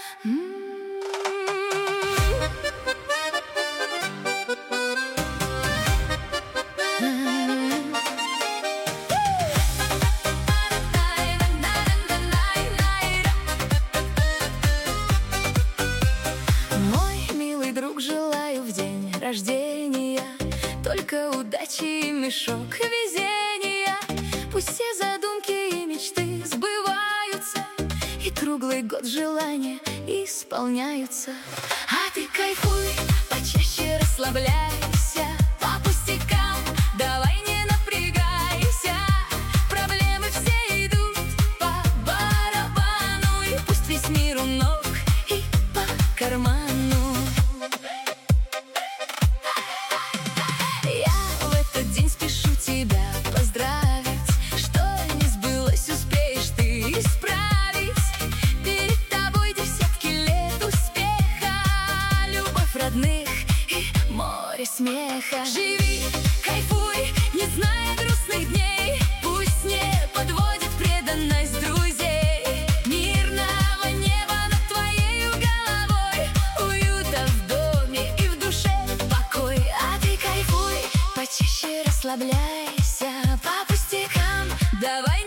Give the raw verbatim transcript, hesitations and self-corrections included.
Мой милый друг, желаю в день рождения только удачи и мешок везения. Пусть все задумки и мечты сбываются, и круглый год желания исполняются. А ты кайфуй, почаще расслабляйся, по пустякам давай не напрягайся. Проблемы все идут по барабану, и пусть весь мир у ног и по карману. Я в этот день спешу тебя поздравить, что не сбылось, успеешь ты исправить. Перед тобой десятки лет успеха, любовь родных и море смеха. Живи, кайфуй, не зная грустных дней, пусть не подводит преданность друзей. Мирного неба над твоею головой, уюта в доме и в душе покой. А ты кайфуй, почаще расслабляйся, по пустякам давай